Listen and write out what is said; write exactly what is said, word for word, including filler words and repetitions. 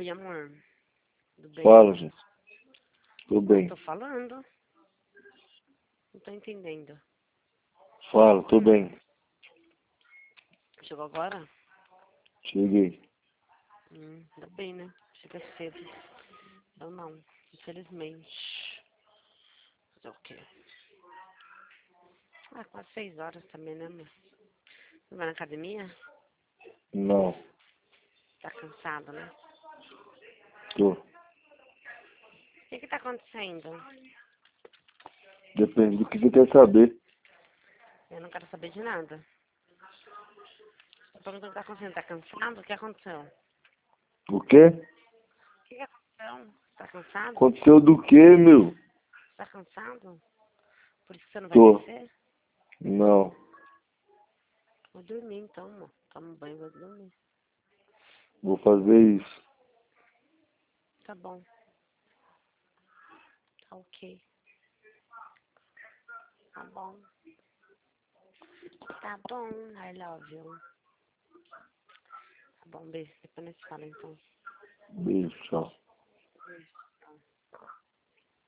Oi, amor. Tudo bem? Fala, gente. Tudo bem. Tô falando. Não tô entendendo. Fala, tô bem. Chegou agora? Cheguei. Hum, ainda bem, né? Chega cedo. Eu não, infelizmente. Fazer o quê? Ah, quase seis horas também, né, amor? Você vai na academia? Não, Tá cansado, né? tô. O que que tá acontecendo? Depende do que você quer saber. Eu não quero saber de nada. Tô perguntando o que tá acontecendo. Tá cansado? O que aconteceu? O quê? O que que aconteceu? Tá cansado? Aconteceu do quê, meu? Tá cansado? Por isso que você não vai Tô. descer? Não. Vou dormir então, amor. Toma um banho e vou dormir. Vou fazer isso. Tá bom. Tá ok. Tá bom. Tá bom. I love you. Tá bom, beijo. Depois nós fala então. Beijo, tchau. Beijo.